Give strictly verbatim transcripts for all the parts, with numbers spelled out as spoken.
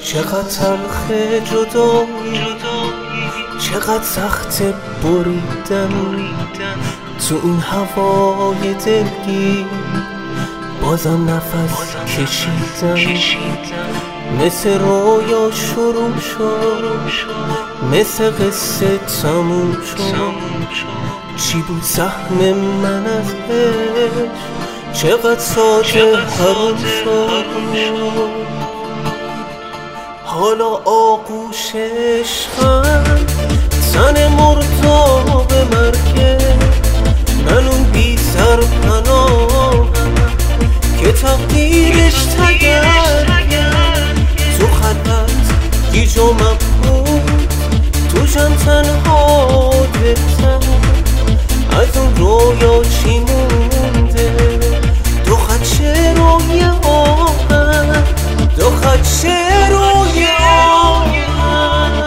چقدر تلخ جدایی، چقدر سخت بریدن تو این هوای دلگیر، بازم نفس کشیدن. مثل رویا شروع شد، مثل قصه تموم شد. چی بود سهم من از عشق؟ چقدر ساده حروم شد. حالا آغوش عشقم تن مرتاب مرگه، من اون بی سر پناهم که تقدیرش تگرگه. تو خلوت گیج و مبهوت، تو جمع تنها دلتن. از اون رویا چی مونده؟ دو خط شعر و یه آهنگ، دو خط شعر و یه آهنگ.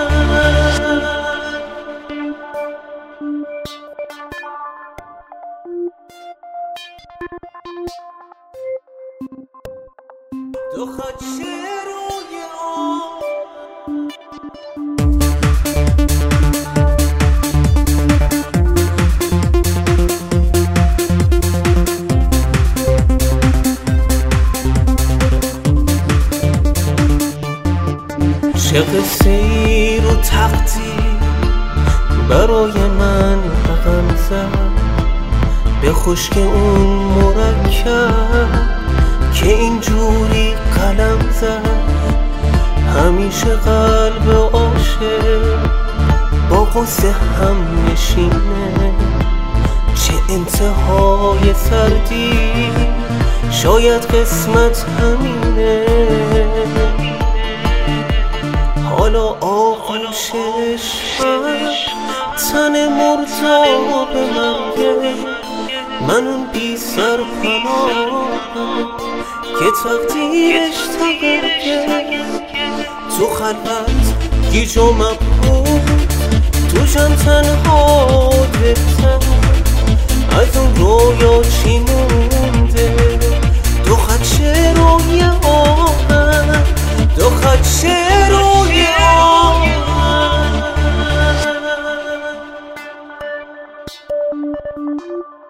دو خط شعر و یه آهنگ. چه قصه ای رو تقدیر برای من رقم زد، به خشک اون مرکب که اینجوری قلم زد. همیشه قلب عاشق با غصه هم نشینه، چه انتهای سردی، شاید قسمت همینه. حالا آغوش عشقم تن مرتاب مرگه، من اون بی سر پناهم که تقدیرش تگرگه. تو خلوت گیج و مبهوت، تو جمع تنها دلتن. از اون رویا چی مونده؟ دو خط شعر و یه آهنگ، دو خط شعر و یه آهنگ.